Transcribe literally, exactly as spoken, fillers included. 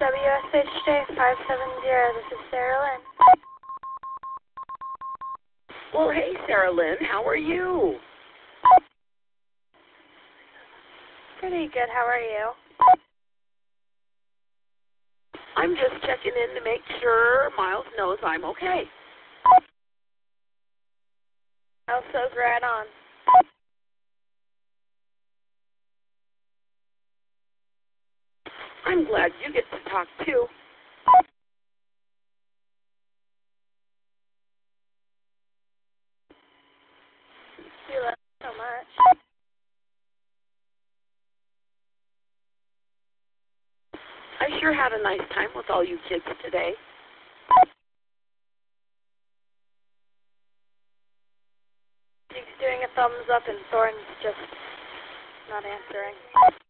W S H J five seven zero, this is Sarah Lynn. Well, hey, Sarah Lynn, how are you? Pretty good, how are you? I'm just checking in to make sure Miles knows I'm okay. Miles says right on. I'm glad you get to talk too. You love me so much. I sure had a nice time with all you kids today. He's doing a thumbs up and Thorn's just not answering.